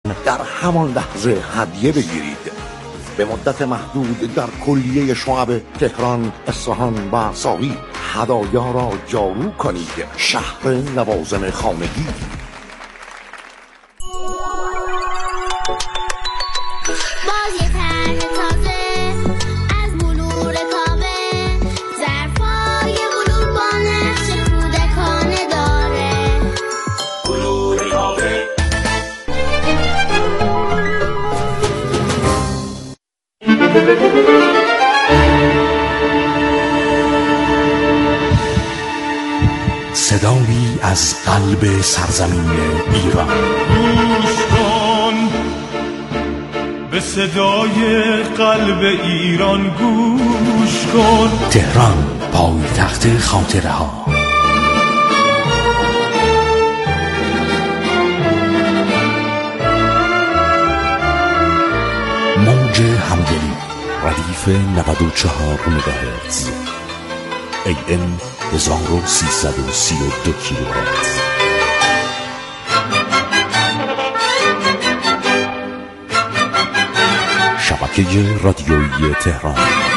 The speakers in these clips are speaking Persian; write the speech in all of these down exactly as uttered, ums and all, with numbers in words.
در همان لحظه هدیه بگیرید. به مدت محدود در کلیه شعب تهران، اصفهان و ساوی هدایا را جارو کنید. شهر لوازم خانگی. صدایی از قلب سرزمین ایران. گوش کن به صدای قلب ایران، گوش کن. تهران، پایتخت خاطره ها. موج همدلی، ردیف نود و چهار مگاهرتز، ای ام هزار و سیصد و سی و دو کیلوهرتز. شبکه رادیویی تهران.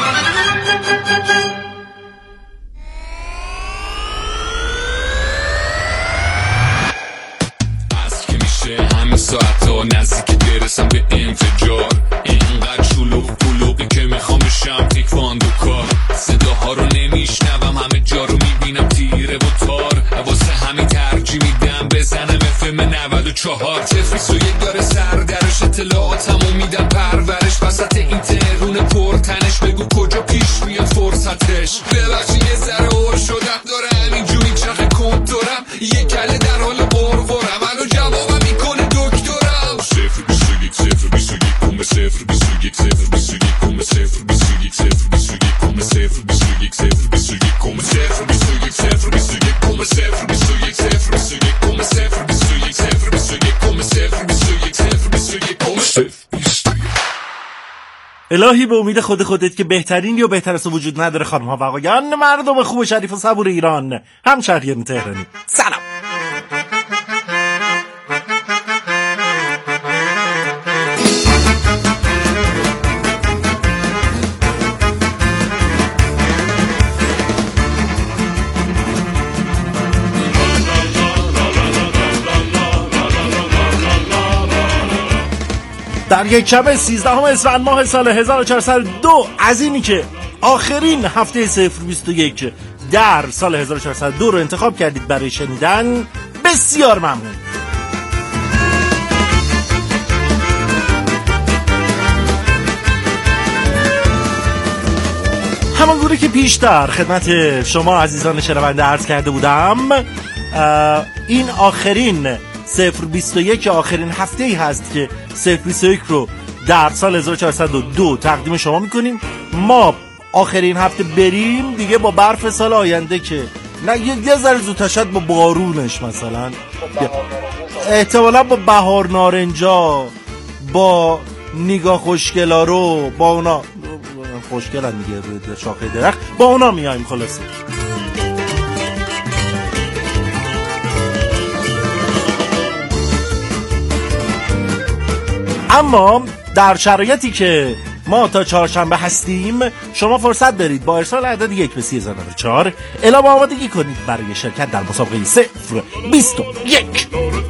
از که میشه همین ساعت ها نزدیک برسم به انفجار، اینقدر شلوغ قلوقی که میخوام بشم تکواندوکار. صداها رو نمیشنوم، همه جا رو میبینم تیره و تار، واسه همین ترجیح میدم بزنم اف ام نود و چهار. تفلیس و یک داره سردرش، اطلاعاتمو میدم پرورش، وسط این تهرون پرتنش بگو کجا پیش میاد فرصتش. ببخشی یه ذره اور شدم، داره همینجوری چرخ کنتورم، یه کله در حال قرقرم، الان جوابم میکنه دکترم. صفر بیست و یک صفر بیست و یک کمه صفر بیست و یک صفر بیست و یک کمه صفر بیست و یک صفر بیست و یک کمه صفر بیست و یک صفر بیست و یک کمه صفر بیست و یک صفر بیست و یک کمه صفر بیست و یک صفر بیست و یک کمه صفر بیست و یک صفر بیست و یک کمه صفر بیست و یک صفر بیست و یک کمه صفر بیست و یک. الهی به امید خود خودت که بهترین یا بهتر از وجود نداره. خانم ها و آقایان، مردم خوب و شریف و صبور ایران، همشهریان تهرانی، سلام. در یک شب سیزدهم اسفند ماه سال هزار و چهارصد و دو، از اینی که آخرین هفته صفر بیست و یک در سال هزار و چهارصد و دو رو انتخاب کردید برای شنیدن، بسیار ممنون. همان گونه که پیشتر خدمت شما عزیزان شنونده عرض کرده بودم، این آخرین صفر بیست و یک آخرین هفته ای هست که صفر بیست و یک رو در سال هزار و چهارصد و دو تقدیم شما میکنیم. ما آخرین هفته بریم دیگه با برف سال آینده، که نه یه ذره زودتر شد با بارونش، مثلا احتمالا با بهار نارنجا، با نگاه خوشگلا رو، با اونا خوشگلن دیگه، شاخه درخت، با اونا میایم خلاصه. اما در شرایطی که ما تا چهارشنبه هستیم، شما فرصت دارید با ارسال عدد یک به سی هزار و نود و چهار اعلام آمادگی کنید برای شرکت در مسابقه صفر بیست و یک.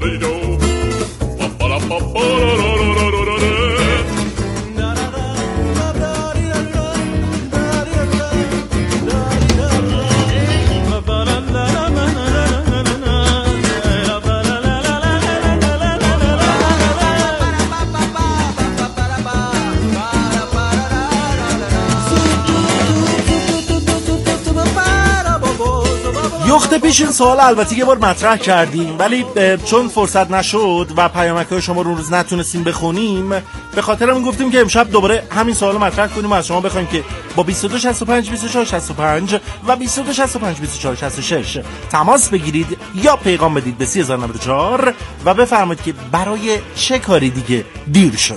یخت پیش این سوال البته یه بار مطرح کردیم، ولی چون فرصت نشد و پیامک‌های شما رو روز نتونستیم بخونیم، به خاطر همین گفتیم که امشب دوباره همین سوال رو مطرح کنیم و از شما بخوایم که با بیست و دو شصت و پنج بیست و چهار شصت و پنج و بیست و دو شصت و پنج بیست و چهار شصت و شش تماس بگیرید یا پیغام بدید به سی هزار و نود و چهار و بفرمایید که برای چه کاری دیگه دیر شده.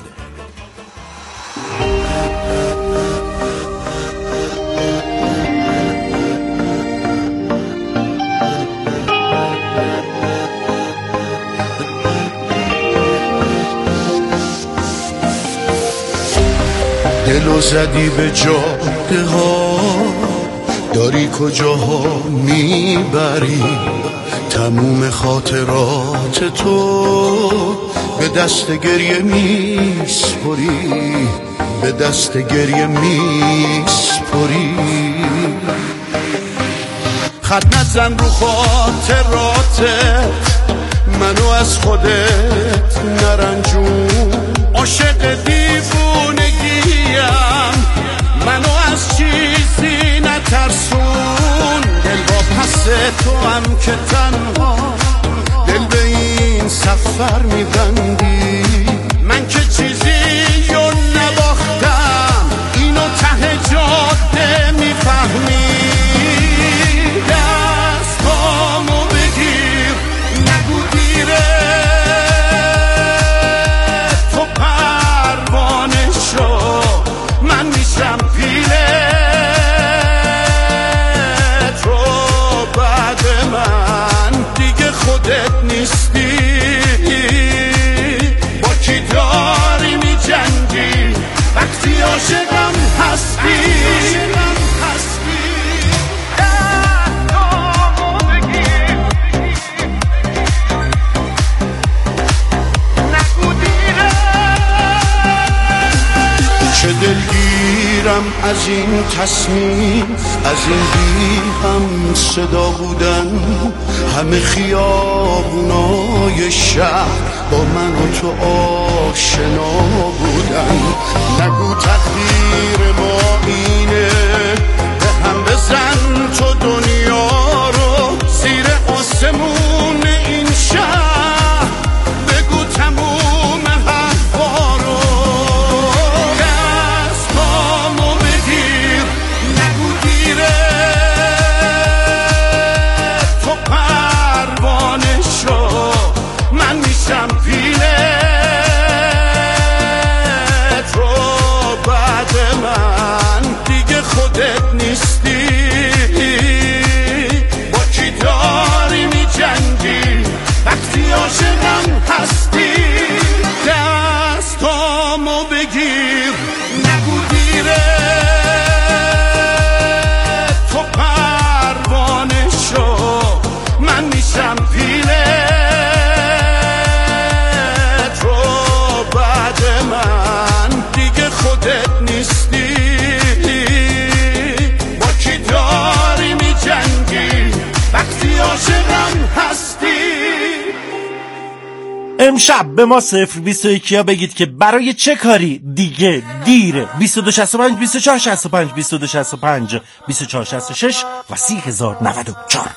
دلو زدی به جاده ها، داری کجاها میبری؟ تموم خاطرات تو به دست گریه میسپری، به دست گریه میسپری. خط نزن رو خاطراتت، منو از خودت نرنجون. عاشق دیوونگیم، منو از چیزی نترسون. دل با پس تو هم که تنها دل به این سفر میبندی. من که چیزی رو نباختم، اینو ته جاده میفهمی. دستامو بگیر نگو دیره، تو پروانه شو، من میشم پیلت رو. بعد من دیگه خودت نیستی. با کی داری میجنگی وقتی عاشقم هستی؟ چه دلگیرم از این تصمیم، از این بی هم صدا بودن. همه خیابونای شهر با من و تو آشنا بودن. نگو تقدیر ما اینه، به هم بزن تو دنیا رو. زیر آسمون این شهر بگو تموم حرفا رو. دستامو بگیر نگو دیره، تو پروانه شو، من میشم پیلت رو. بعد من دیگه خودت نیستی. با کی داری میجنگی وقتی عاشقم هستی؟ دستامو بگیر نگو دیره، تو پروانه شو، من میشم پیلت رو. بعد من دیگه خودت نیستی. با کی داری میجنگی وقتی عاشقم هستی؟ امشب به ما صفر بیست و یک ها بگید که برای چه کاری دیگه دیره. بیست و دو شصت و پنج بیست و چهار شصت و پنج بیست و دو شصت و پنج بیست و چهار شصت و شش و سی هزار و نود و چهار.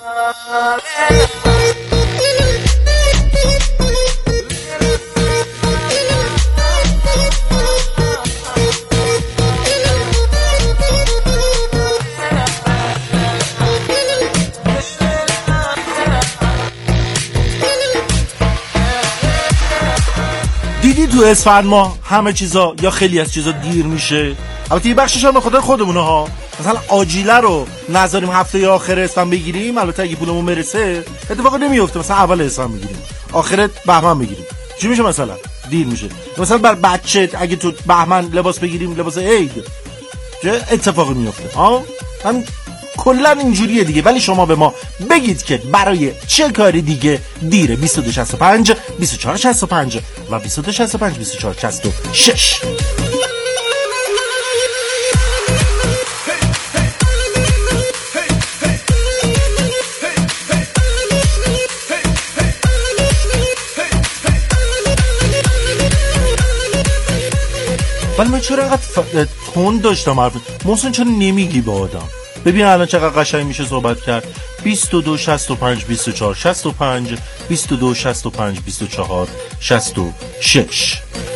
دیدی تو اسفند ما همه چیزا یا خیلی از چیزا دیر میشه. البته یه بخشش هم به خاطر خودمونه ها. مثلا آجیله رو نذاریم هفته آخر اسفند بگیریم، البته اگه پولمون برسه اتفاقی نمیفته، مثلا اول اسفند میگیریم، آخر بهمن میگیریم. چی میشه؟ مثلا دیر میشه. مثلا بر بچه اگه تو بهمن لباس بگیریم، لباس عید، چه اتفاقی میفته؟ ها من کلا اینجوریه دیگه. ولی شما به ما بگید که برای چه کاری دیگه دیره. بیست و دو شصت و پنج بیست و چهار شصت و پنج و بیست و دو شصت و پنج بیست و چهار شصت و شش. ولی من چرا اینقدر ف... تند داشتم حرف؟ محسن چرا نمیگی به آدم؟ ببین الان چقدر قشنگ میشه صحبت کرد. بیست و دو شصت و پنج بیست و چهار شصت و پنج بیست و دو شصت و پنج بیست و چهار شصت و شش.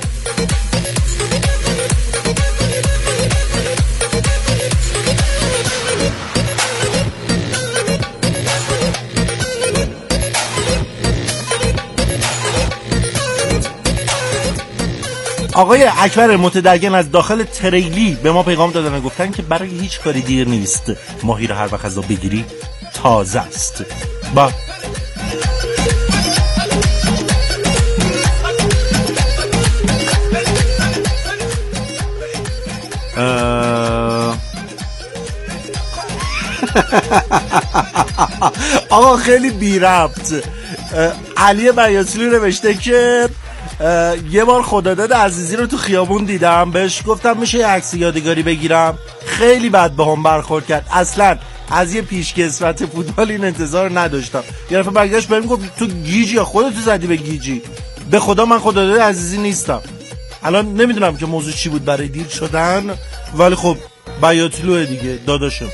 آقای اکبر متدین از داخل تریلی به ما پیغام دادن و گفتن که برای هیچ کاری دیر نیست. ماهی رو هر وقت از آب بگیری تازه است. با آقا خیلی بی ربط. علی بیاتلو نوشته که یه بار خداداد عزیزی رو تو خیابون دیدم، بهش گفتم میشه یه عکس یادگاری بگیرم، خیلی بد به هم برخورد کرد. اصلا از یه پیشکسوت فوتبال این انتظار نداشتم. یه دفعه برگشت بهم گفت تو گیجی یا خودت زدی به گیجی. به خدا من خداداد عزیزی نیستم. الان نمیدونم که موضوع چی بود برای دیر شدن، ولی خب بیاتلوه دیگه داداشم.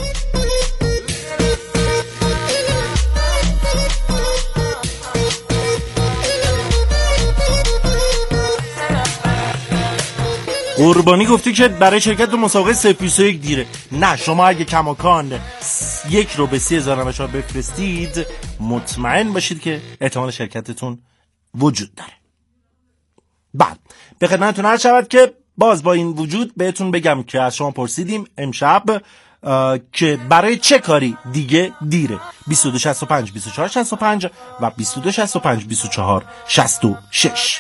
قربانی گفتی که برای شرکت تو مسابقه صفر بیست و یک دیره. نه، شما اگه کماکان یک رو به سی هزار نمشار بفرستید مطمئن باشید که احتمال شرکتتون وجود داره. بعد به خدمتتون عرض شود که باز با این وجود بهتون بگم که از شما پرسیدیم امشب که برای چه کاری دیگه دیره. بیست و دو شصت و پنج بیست و چهار شصت و پنج و بیست و دو شصت و پنج بیست و چهار شصت و شش.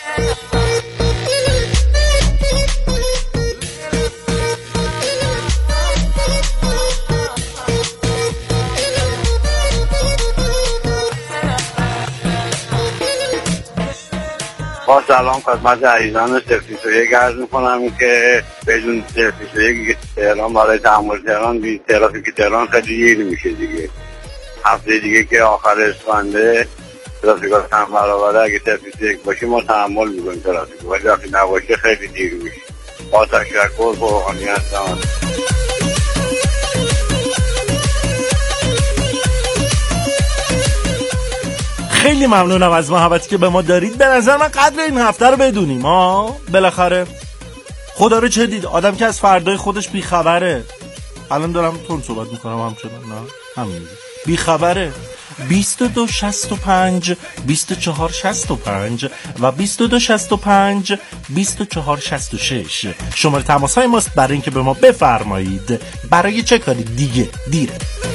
با سلام خدمت عزیزان صفر بیست و یک عرض میکنم که بدون صفر بیست و یک تهران برای تحمل تهران بی ترافیک تهران خیلی گیر میشه دیگه. هفته دیگه که آخر اسفنده ترافیک ها هم برابره، اگه صفر بیست و یک باشه ما تحمل میکنیم ترافیک، ولی وقتی نباشه خیلی دیر میشه. با تشکر فروغانی هستم. خیلی ممنونم از محبتی که به ما دارید. به نظر من قدر این هفته رو بدونیم ها. بالاخره خدا رو چه دید، آدم که از فردای خودش بیخبره. الان دارم تون صحبت میکنم همچنان، نه همین بیخبره. بیست و دو شصت و پنج بیست و چهار شصت و پنج و بیست و دو شصت و پنج بیست و چهار شصت و شش شماره تماس های ماست برای اینکه به ما بفرمایید برای چه کاری دیگه دیره.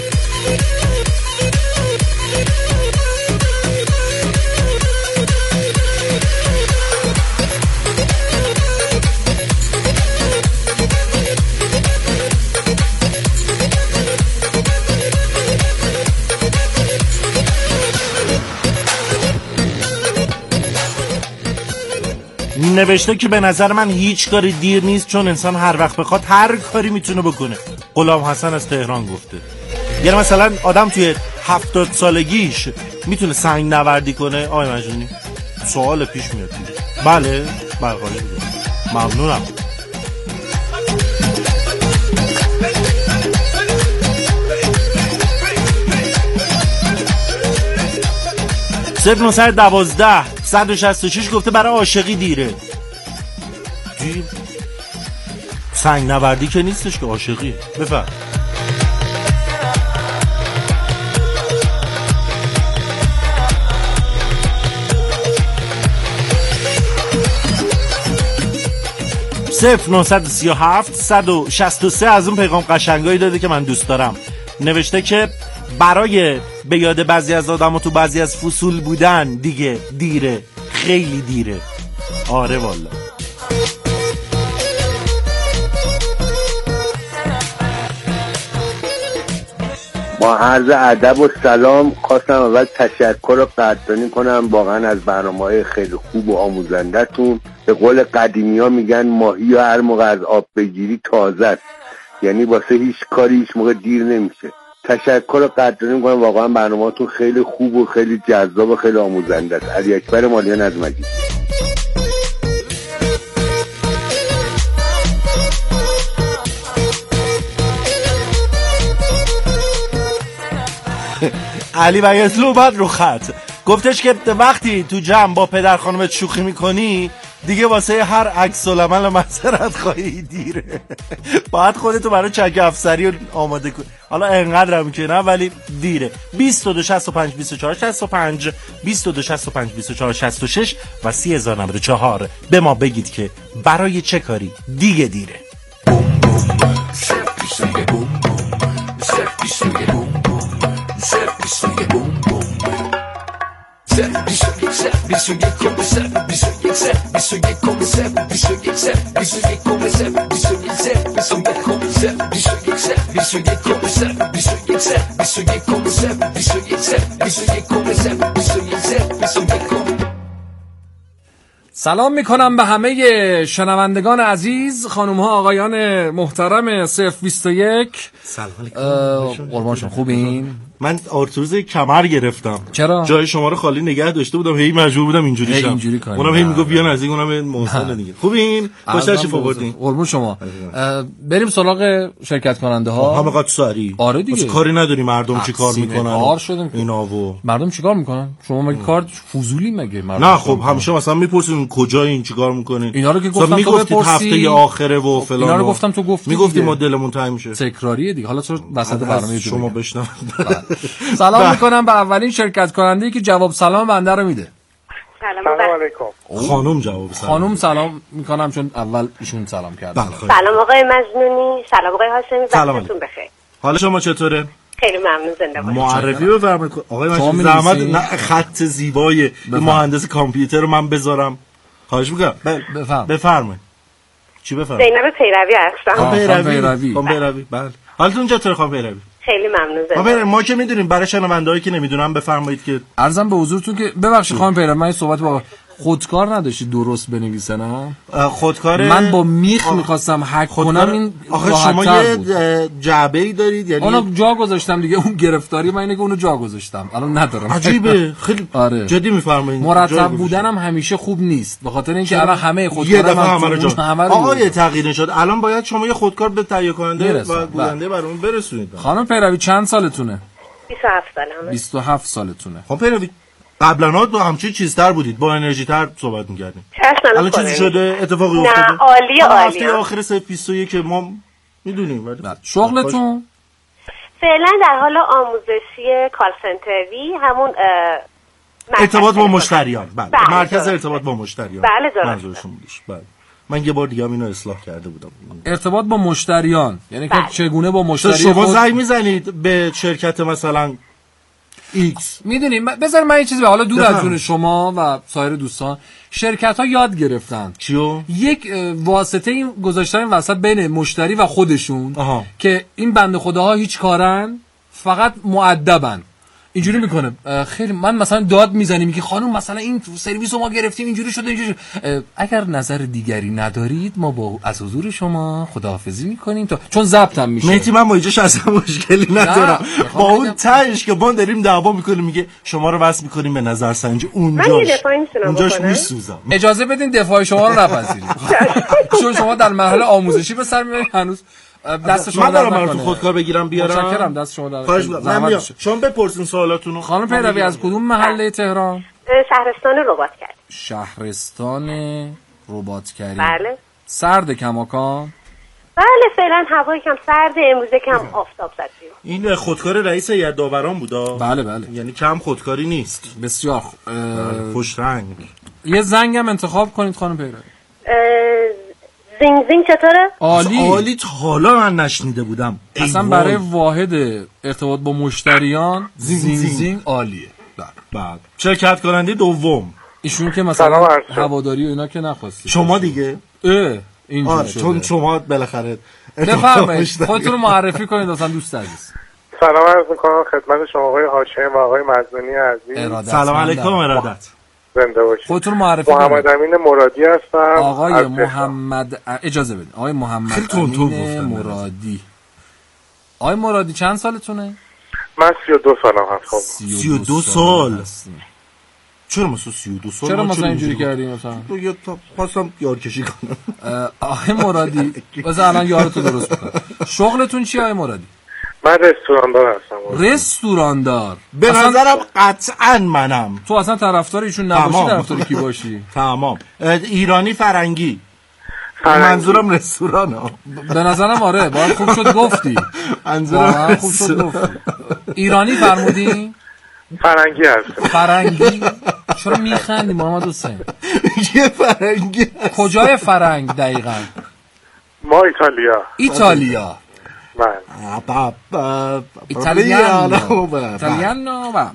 نوشته که به نظر من هیچ کاری دیر نیست، چون انسان هر وقت بخواد هر کاری میتونه بکنه. غلام حسن از تهران گفته. یعنی مثلا آدم توی هفتاد سالگیش میتونه سنگ نوردی کنه. آقای مجنونی سوال پیش میاد. بله بله ممنونم. صفر نهصد و دوازده صد و شصت و شش گفته برای عاشقی دیره. دیر سنگ نوردی که نیستش که عاشقیه. بفهم. صفر نهصد و سی و هفت صد و شصت و سه از اون پیغام قشنگایی داده که من دوست دارم. نوشته که برای به یاد بعضی از آدم و تو بعضی از فصول بودن دیگه دیره، خیلی دیره. آره والا. با عرض ادب و سلام خواستم اول تشکر و قدردانی کنم واقعا از برنامه‌های خیلی خوب و آموزنده‌تون. به قول قدیمی ها میگن ماهی و هر موقع از آب بگیری تازه است، یعنی واسه هیچ کاری هیچ موقع دیر نمیشه. تشکر و قدردانی میکنم، واقعا برنامه‌تون خیلی خوب و خیلی جذاب و خیلی آموزنده است. علی اکبر مالیان از مجید. علی بیاتلو بعد رو خط گفتش که وقتی تو جمع با پدر خانمت شوخی میکنی دیگه واسه هر عکس العمل معذرت خواهی دیره. باید خودتو برای چک افسری آماده کنی. حالا انقدر هم که نه ولی دیره. بیست و دو شصت و پنج بیست و چهار شصت و پنج بیست و دو شصت و پنج بیست و چهار شصت و شش و سی هزار و نود و چهار به ما بگید که برای چه کاری دیگه دیره. بیست و یک یک صفر بیست و یک کمه صفر بیست و یک صفر بیست و یک کمه صفر بیست و یک صفر بیست و یک کمه صفر بیست و یک صفر بیست و یک کمه صفر بیست و یک صفر بیست و یک کمه صفر بیست و یک صفر بیست و یک کمه صفر بیست و یک صفر بیست و یک کمه. سلام میکنم به همه شنوندگان عزیز، خانم ها آقایان محترم صفر بیست و یک. سلام علیکم. قربان شما خوبین؟ من آرتروز کمر گرفتم. چرا؟ جای شما رو خالی نگه داشته بودم، هی مجبور بودم اینجوری شم. اینجوری کنم. اونم هی میگفت بیا نزدیک، اونم محسن دیگه. خوبین؟ خوش تشریف آوردین. قربون شما. بریم سراغ شرکت کننده ها. همه قد سری. آره دیگه. کاری نداری مردم چیکار میکنن. کار شدیم اینا و مردم چیکار میکنن؟ شما مگه کار فضولی مگه مردم؟ نه خب همیشه مثلا میپرسین کجای این چیکار میکنین؟ اینا رو که گفتم تو بپرسی. هفته آخره و فلان. اینا رو گفتم تو گفتی. میگفتی مدلمون تنگ میشه. تکراریه دیگه. حالا تو وسط برنامه شما بشنو. سلام میکنم به اولین شرکت کننده که جواب سلام بنده رو میده. سلام علیکم. خانم جواب سلام. خانم سلام میکنم چون اول ایشون سلام کردن. سلام آقای مجنونی، سلام آقای هاشمی، وقتتون بخیر. حال شما چطوره؟ خیلی ممنون، زنده باشید. معرفی بفرمایید آقای مجنونی. زحمت نه خط زیبای مهندس کامپیوتر رو من بذارم. خواهش میکنم. بفرمایید. بفرمایید. چی بفرمایید؟ زینب پیروی هستم. خانم پیروی. خانم پیروی. بله. حالتون چطوره خانم پیروی؟ خیلی ممنون. زنده ما که میدونیم، برای شنوندهایی که نمیدونن بفرمایید که عرضم به حضورتون که ببخشید خانم پیروی، من این صحبت با خودکار نداشتی درست بنویسه نه؟ خودکار من با میخ میخواستم حک کنم. این آخه شما یه جعبه‌ای دارید، یعنی اونو جا گذاشتم دیگه. اون گرفتاری من اینه که اونو جا گذاشتم، الان ندارم. عجیبه. خیلی آره. جدی میفرمایید. مرتب بودنم همیشه خوب نیست، به خاطر اینکه الان همه خودکارا همه رو جا آقا یه تغییر شد. الان باید شما یه خودکار به تهیه کننده و گوینده برامون برسونید. خانم پیروی چند سالتونه؟ بیست و هفت سالمه. بیست و هفت سالتونه. خانم پیروی قبلا دو همچین چیزتر بودید، با انرژی تر صحبت می‌کردیم. الان چیزی شده؟ اتفاقی افتاده؟ نه عالی عالی. هفته آخر صفر بیست و یک ما میدونیم. ولی شغلتون فعلا در حال آموزشی کال سنتری، همون ارتباط با مشتریان. بله. بله مرکز ارتباط با مشتریان. بله درسته. منظورشون بودش. بله. من یه بار دیگه هم اینو اصلاح کرده بودم. ارتباط با مشتریان یعنی که چگونه با مشتری شما زنگ میزنید به شرکت مثلا ایکس. میدونیم بذار من یه چیزی به حالا دور از جون شما و سایر دوستان، شرکت ها یاد گرفتن چیو؟ یک واسطه این گذاشتن این وسط بین مشتری و خودشون. آها. که این بنده خداها هیچ کارن، فقط مؤدبن. اینجوری میکنه خیلی من مثلا داد میزنیم میگه خانم مثلا این سرویس رو ما گرفتیم اینجوری شده اینجوری شده. اگر نظر دیگری ندارید ما با از حضور شما خداحافظی میکنیم تا چون ضبط هم میشه. مهدی من با اینجاش اصلا مشکلی ندارم. با اون تهش که ما داریم دعوا میکنیم میگه شما رو وصل میکنیم به نظر سنجی، اونجاش اونجاش میسوزم. اجازه بدین دفاع شما رو نپذیریم چون شما در مرحله آموزشی به سر میبرید. هنوز دست شما من دارم براتون خودکار بگیرم بیارم. متشکرم. دست شما در خواهش می‌کنم. شما بپرسین سوالاتونو. خانم پیروی از کدوم محله تهران؟ شهرستان رباطکری. شهرستان رباطکری. بله. سرد کماکان؟ بله فعلا هوا کم سرد، امروز کم آفتاب زد. این خودکار رئیس هیئت داوران بودا؟ بله بله. یعنی کم خودکاری نیست. بسیار خوب. خوش رنگ. یه زنگم انتخاب کنید خانم پیروی. زینگ زینگ چطوره؟ عالی. عالی تا حالا من نشنیده بودم. اصلا برای واحد ارتباط با مشتریان زینگ زینگ, زینگ عالیه. بعد شرکت کننده دوم ایشون که مثلا هواداری و اینا که نخواستی. شما دیگه؟ اه اینجوری آره شده. چون شما بالاخره بفرمایید خودتون رو معرفی کنید اصلا دوست عزیز. سلام عرض می‌کنم خدمت شما آقای هاشمی و آقای مجنونی عزیز. سلام علیکم ارادت. زنده باشید. خودتون معرفی کنید. محمد امین مرادی هستم. آقای محمد اجازه بدید. آقای محمد امین مرادی. آقای مرادی چند سالتونه؟ من سی و دو سالم هستم. سی و دو سال. چرا مثلا سی و دو سال؟ چرا مثلا اینجوری کردین مثلا؟ تو یه خواستم یارکشی کنم. آقای مرادی مثلا الان یارتو درست بکن. شغلتون چیه آقای مرادی؟ من رستوراندار هستم. رستوراندار. به نظرم قطعا منم. تو اصلا طرفدار ایشون نباشی، طرفدار کی باشی؟ تمام. ایرانی فرنگی. منظورم رستورانه. به نظرم آره، باید خوب شد گفتی. منظورم خوب شد گفتی. ایرانی فرمودی؟ فرنگی هست. فرنگی؟ چرا میخندی محمد حسین؟ یه فرنگی هست. کجای فرنگ دقیقاً؟ ما ایتالیا. ایتالیا. من ایتالیانو. ایتالیانو.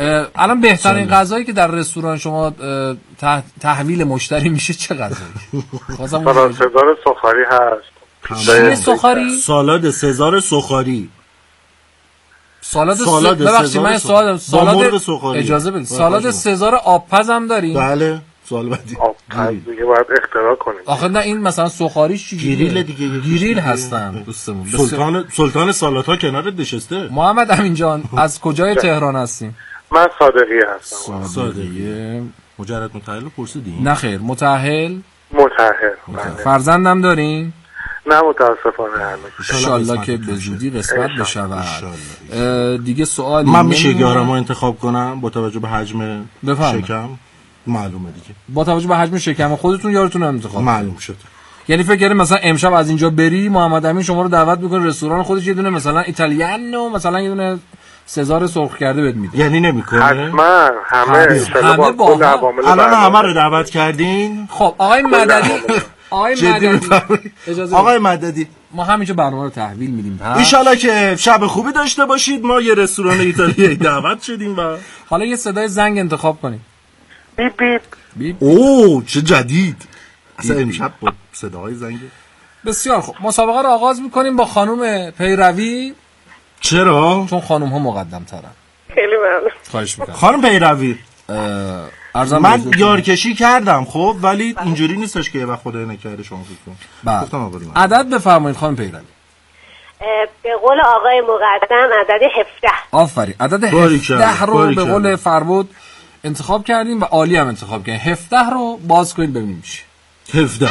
الان بهترین غذایی که در رستوران شما اه، تحویل مشتری میشه چه غذایی؟ سالاد سزار سخاری هست. چیه سخاری؟ سالاد سزار سخاری. سالاد سالاد ببخشید من سوال سالاد اجازه بدید. سالاد سزار آبپز هم داریم؟ بله. سوال بعدی. آبپز دیگه باید اختراع کنیم. آخه نه این مثلا سخاریش چی؟ گریل دیگه. گریل هستن دوستمون. سلطان سلطان سالادها کنارت نشسته. محمد امین جان از کجای تهران هستیم؟ من صادقی هستم. صادقی. مجرد متأهل پرسیدی؟ نه خیر، متأهل. متأهل. فرزندم دارین؟ نه متاسفانه هنوز. انشالله که به زودی قسمت بشود. دیگه سوالی من میشه یارمو انتخاب کنم با توجه به حجم شکم؟ معلومه دیگه. با توجه به حجم شکم خودتون یارتون انتخاب معلوم شد. یعنی فکر کردم مثلا امشب از اینجا بری محمد امین شما رو دعوت میکنه رستوران خودش یه دونه مثلا ایتالیانو مثلا یه دونه سزار سرخ کرده بهت میده. یعنی نمیکنه؟ حتما همه همه با الان همه رو دعوت کردین. خب آقای مددی آقای مددی اجازه آقای مددی ما همینجا برنامه رو تحویل میدیم. ان شاءالله که شب خوبی داشته باشید. ما یه رستوران ایتالیایی دعوت شدیم و حالا یه صدای زنگ انتخاب کنیم. بیپ بیپ بیپ. اوه چه جدید. اصلا امشب با صداهای زنگ. بسیار خوب. مسابقه رو آغاز میکنیم با خانم پیروی. چرا؟ چون خانم ها مقدم ترن. خیلی ممنون. خواهش میکنم. خانم پیروی من یارکشی کردم خب ولی اینجوری نیستش که یه وقت خدای نکرده شما فکر کنم. عدد بفرمایید خانم پیروی. به قول آقای مقدم عدد هفده. آفرین. عدد هفده رو به قول فربود انتخاب کردیم و عالی هم انتخاب کردیم. هفده رو باز کنید ببینیم چی. هفده.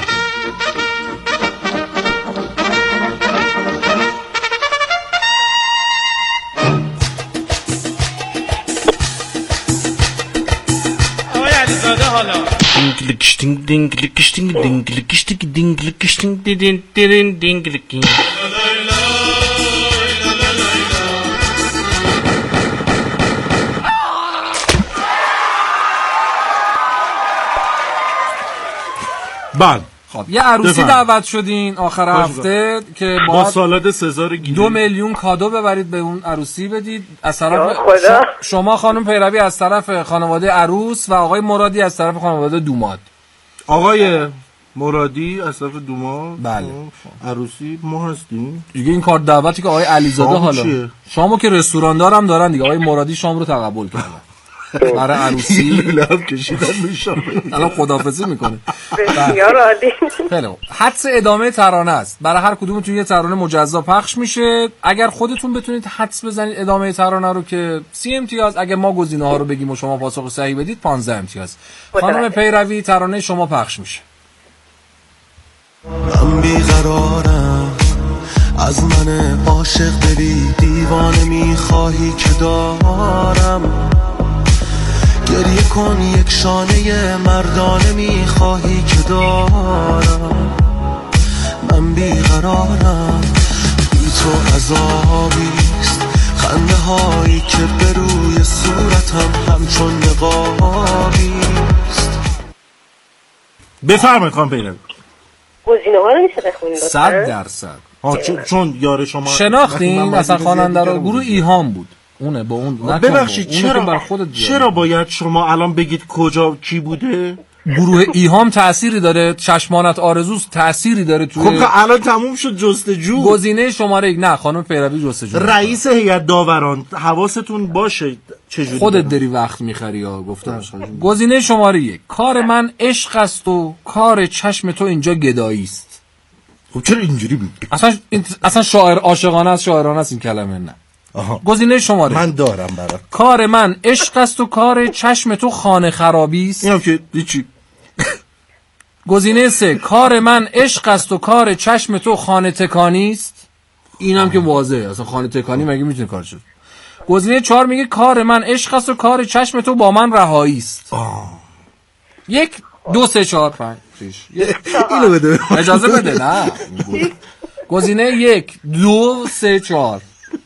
آقای علیزاده حالا دینگ دینگ دینگ دینگ دینگ دینگ دینگ دینگ دینگ دینگ. بله. خب یه عروسی دعوت شدین آخر هفته که با سالاد سزار گیری دو میلیون کادو ببرید به اون عروسی بدید از طرف شما خانم پیروی از طرف خانواده عروس و آقای مرادی از طرف خانواده دوماد. آقای مرادی از طرف دوماد. بله. عروسی ما هستیم دیگه. این کار دعوتی که آقای علیزاده حالا شامو که رستوران دارم دارن دیگه. آقای مرادی شام رو تقبل کردن برای عروسی. لولب کشیدن میشم الان خداحافظی میکنه. بسیار عالی. خیلی خوب. حدس ادامه ترانه است. برای هر کدومتون یه ترانه مجزا پخش میشه. اگر خودتون بتونید حدس بزنید ادامه ترانه رو که سی امتیاز، اگر ما گزینه ها رو بگیم و شما پاسخ صحیح بدید پانزده امتیاز. خانم پیروی ترانه شما پخش میشه. من بیقرارم از من عاشق دلی دیوانه میخواهی که دارم. گریه کن یک شانه مردانه میخواهی که دارم. من بیقرارم بی تو عذابیست. خنده هایی که به روی صورتم همچون نقابیست. بفرمایید خانم پیروی. گزینه ها رو میشه بخونید صد درصد. چون چون یار شما شناختین مثلا خواننده رو. گروه ایهام بود اونه با اون. ببخشید چرا چرا باید شما الان بگید کجا کی بوده؟ گروه ایهام تأثیری داره. چشمانت آرزوز تأثیری داره توی. خب که الان تموم شد جستجو. گزینه شماره یک. نه خانم پیروی جستجو. رئیس هیئت داوران حواستون باشه چجوری خودت داری وقت میخری یا گفتم. گزینه شماره یک. کار من عشق است و کار چشم تو اینجا گدایی است. خب چرا اینجوری میگی؟ اصلا اصلا شاعر عاشقانه است شاعرانه است این کلمه. نه. گزینه شماره من دارم برات. کار من عشق است و کار چشم تو خانه خرابی است. اینم که چی؟ گزینه سه. کار من عشق است و کار چشم تو خانه تکانی است. اینم که واضحه اصلا خانه تکانی مگه میتونه کار شد. گزینه چهار میگه کار من عشق است و کار چشم تو با من رهایی است. یک دو سه چهار پنج شش. اینو بده. اجازه بده. نه. گزینه یک دو سه چهار.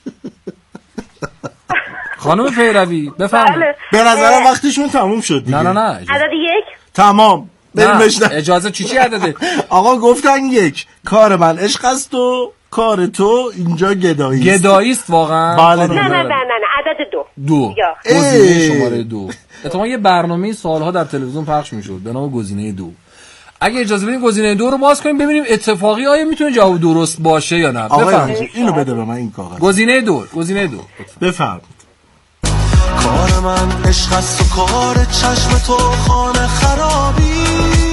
خانم پیروی بفرمایید. به نظرم وقتشون تموم شد دیگه. نه نه نه. عدد یک. تمام. بریم بشنم. اجازه چی چی عدده؟ آقا گفتن یک. کار من عشق است و کار تو اینجا گدایی است. گدایی است واقعا. بله. نه نه نه نه عدد دو دو یا گزینه شماره دو. اتفاقا یه برنامه سالها در تلویزیون پخش میشد به نام گزینه دو. اگه اجازه بدین گزینه دو رو باز کنیم ببینیم اتفاقی آیا میتونه جواب درست باشه یا نه. بفرمایید اینو بده به من این کاغذ. گزینه دو گزینه دو بفرمایید. کار من عشق است و کار چشم تو خانه خرابی.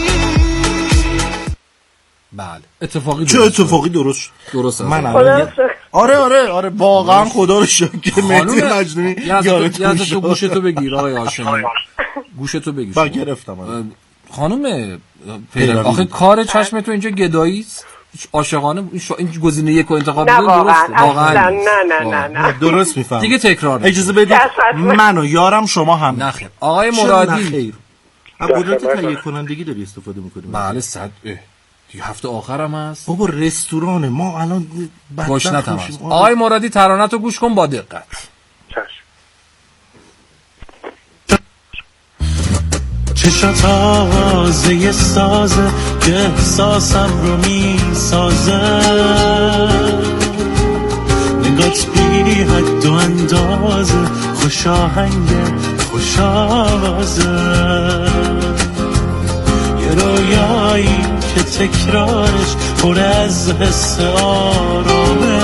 بله اتفاقی چه اتفاقی درست درست من الان آره آره آره واقعا خدا رو شکر که مهدی مجنونی یادتون تو گوشتو بگیر آقای هاشمی گوشتو بگیر. با گرفتم خانم پیدا آخه کار چشم تو اینجا گدایی است عاشقانه این گزینه یک رو انتخاب نه بدین درسته واقعا نه نه نه نه درست میفهم دیگه تکرار اجازه بدید من و یارم شما هم نخیر آقای مرادی خیر قدرت تهیه کنندگی داری استفاده میکنی. بله صد دیگه هفته آخرم هست بابا رستوران ما الان گشنت هم هست. آقای مرادی ترانه‌تو گوش کن با دقت. چشم تازه سازه که احساسم رو می سازه نگات بی حد و اندازه خوش آهنگه خوش آوازه یه رویایی که تکرارش پر از حس آرامه.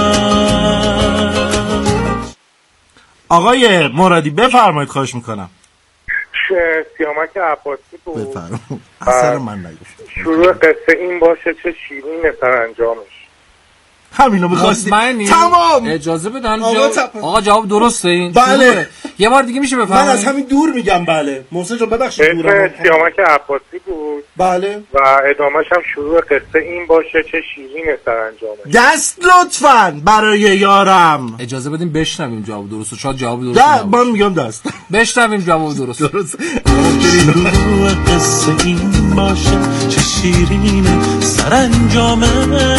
آقای مرادی بفرمایید خواهش میکنم. سیامک عباسی بود. بفرمایید. اثر من نگفت. شروع قصه این باشه چه شیرین سرانجامش. همینو می‌خواستی. تمام. اجازه بدن آقا, آقا جواب درسته این. بله. یه بار دیگه میشه بفرمایید. من از همین دور میگم بله. محسن جان ببخشید دورم. سیامک عباسی بود. بله. و ادامهش هم شروع قصه این باشه چه شیرین سرانجامش. دست لطفاً برای یارم. اجازه بدیم بشنویم جواب درستو. شاید جواب درست نه من میگم دست. بشنویم جواب درست. درست. شروع قصه این باشه چه شیرین سرانجامش.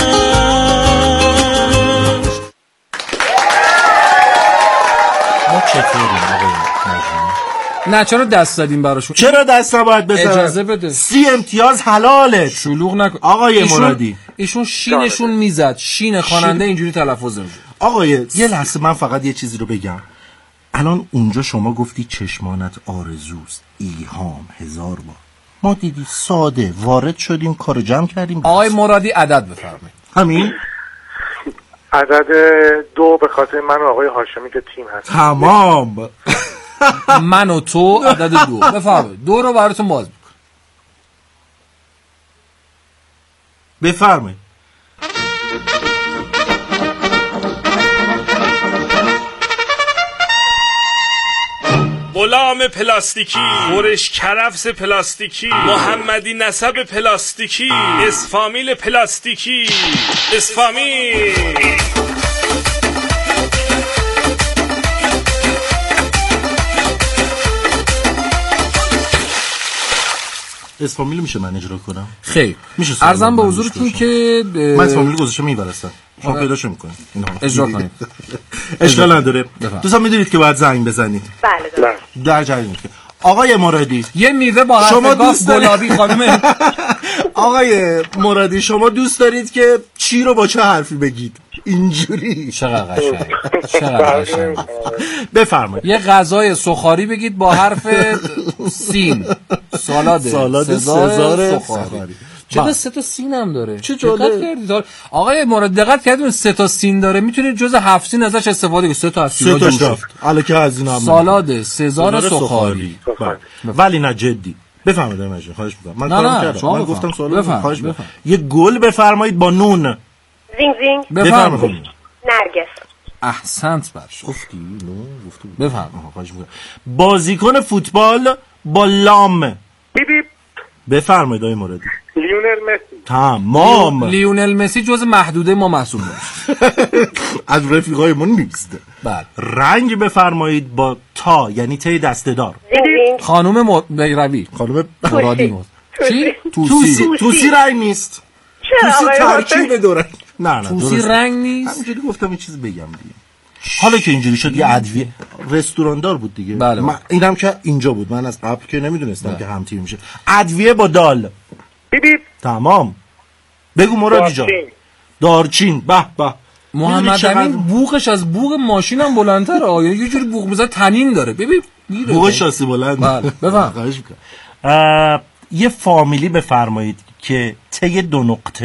ما چطوریم آقای مجنون؟ نه چرا دست دادیم براشون؟ چرا دست نباید بزنم؟ اجازه بده. سی امتیاز حلاله. شلوغ نکن. آقای ایشون مرادی ایشون شینشون میزد. شین خواننده اینجوری تلفظ میشه. آقای یه لحظه من فقط یه چیزی رو بگم. الان اونجا شما گفتی چشمانت آرزوست، ایهام، هزار بار. ما دیدی ساده وارد شدیم کارو جمع کردیم. آقای مرادی عدد بفرمایید. همین عدد دو به خاطر من و آقای هاشمی که تیم هست. تمام. من و تو عدد دو بفرمایید. دو رو براتون باز میکنم. بفرمایید. غلام پلاستیکی، خورش کرفس پلاستیکی، محمدی نسب پلاستیکی، اسفامیل پلاستیکی، اسفامیل. اسفامیل میشه من اجرا کنم؟ خیر میشه. عرضم به حضورتون که من اسفامیل گذاشتم میبرستم شما پیداشو میکنید اجرا کنید. اشکال نداره. دوستان میدونید که باید زنگ بزنید. بله در جریان. آقای مرادی یه میوه با حرف گاف گلابی خانم. آقای مرادی شما دوست دارید که چی رو با چه حرفی بگید؟ اینجوری. چقدر قشنگ. چقدر قشنگ. بفرمایید. یه غذای سوخاری بگید با حرف سین. سالاد سالاد سزار سوخاری. چرا سه تا سین هم داره؟ چه جالب. آقای مراد دقت کردین سه تا سین داره میتونید جز هفت سین ازش استفاده کنید. سه تا از سینا جوش شد. الکی هزینه. سالاد سزار سوخاری. ولی نه جدی. بفرمایید ماجرا خواهش می‌کنم. من کارم کردم. من گفتم سوال خواهش می‌کنم. یه گل بفرمایید با نون. زینگ زینگ. بفرمایید. نرگس. احسنت برش. گفتی نو گفتم. بفرمایید. خواهش می‌کنم. بازیکن فوتبال با لام. بیپ بیپ. بفرمایید آقای مرادی. لیونل مسی. تمام. لیونل مسی جز محدوده ما محسوب میشه. از رفیقای ما نیست. بله. رنگ بفرمایید با تا یعنی تی دسته‌دار. خانم بیروی. خانم مرادی. چی؟ توسی. توسی رنگ نیست. توسی ترکیب دو رنگ. نه نه. توسی رنگ نیست. همینجوری گفتم یه چیز بگم دیگه. حالا که اینجوری شد یه ادویه رستوراندار بود دیگه. بله من اینم که اینجا بود. من از قبل که نمیدونستم که هم تیم میشه. ادویه با دال. بیپ بیپ. تمام. بگو مرادی جان. دارچین. به به. محمد امین بوقش از بوق ماشینم بلندتره. آیا یه جوری بوق میزنه تنین داره. ببین بوق شاسی بلند. بله بفهم. یه فامیلی بفرمایید که طی دو نقطه